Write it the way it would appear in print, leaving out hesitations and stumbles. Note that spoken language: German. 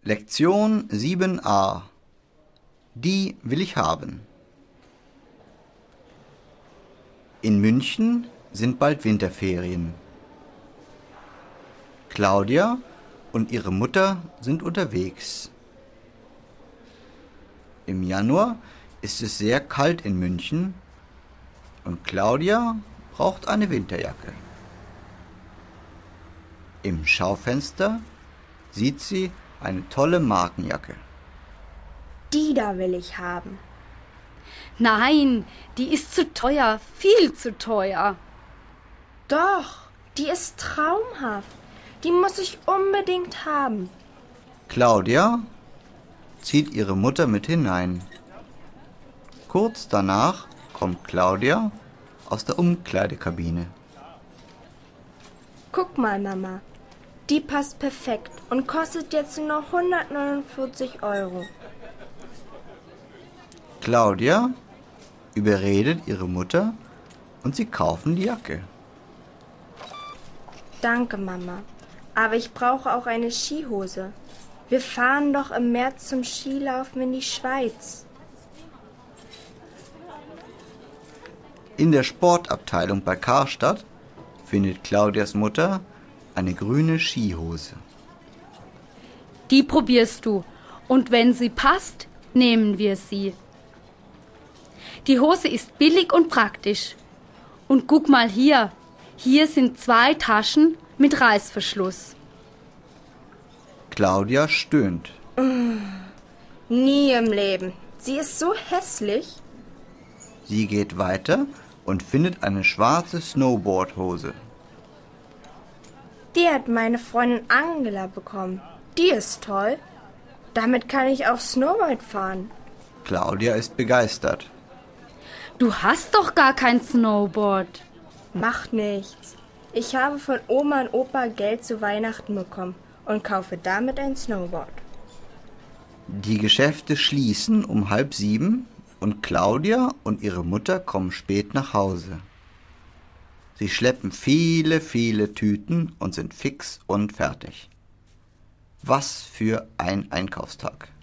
Lektion 7a. Die will ich haben. In München sind bald Winterferien. Claudia und ihre Mutter sind unterwegs. Im Januar ist es sehr kalt in München und Claudia braucht eine Winterjacke. Im Schaufenster sieht sie eine tolle Markenjacke. Die da will ich haben. Nein, die ist zu teuer, viel zu teuer. Doch, die ist traumhaft. Die muss ich unbedingt haben. Claudia zieht ihre Mutter mit hinein. Kurz danach kommt Claudia aus der Umkleidekabine. Guck mal, Mama. Die passt perfekt und kostet jetzt nur noch 149 €. Claudia überredet ihre Mutter und sie kaufen die Jacke. Danke, Mama. Aber ich brauche auch eine Skihose. Wir fahren doch im März zum Skilaufen in die Schweiz. In der Sportabteilung bei Karstadt findet Claudias Mutter eine grüne Skihose. Die probierst du. Und wenn sie passt, nehmen wir sie. Die Hose ist billig und praktisch. Und guck mal hier. Hier sind 2 Taschen mit Reißverschluss. Claudia stöhnt. Nie im Leben. Sie ist so hässlich. Sie geht weiter und findet eine schwarze Snowboardhose. Die hat meine Freundin Angela bekommen. Die ist toll. Damit kann ich auch Snowboard fahren. Claudia ist begeistert. Du hast doch gar kein Snowboard. Macht nichts. Ich habe von Oma und Opa Geld zu Weihnachten bekommen und kaufe damit ein Snowboard. Die Geschäfte schließen um 6:30 und Claudia und ihre Mutter kommen spät nach Hause. Sie schleppen viele, viele Tüten und sind fix und fertig. Was für ein Einkaufstag!